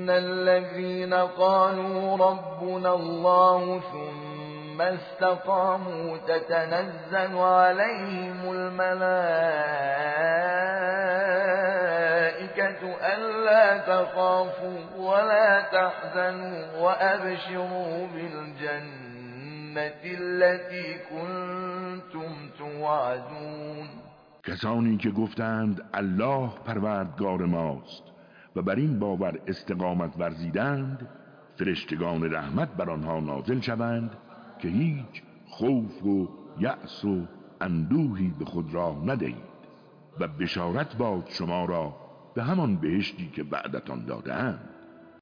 الذين قالوا ربنا الله ثم استقاموا تتنزل عليهم الملائكة ألا تخافوا ولا تحزنوا وأبشروا بالجنة التي كنتم توعدون. کسانی که گفتند الله پروردگار ماست و بر این باور استقامت ورزیدند، فرشتگان رحمت بر آنها نازل شوند که هیچ خوف و یأس و اندوهی به خود را ندهید و بشارت باد شما را به همان بهشتی که وعدتان داده‌اند.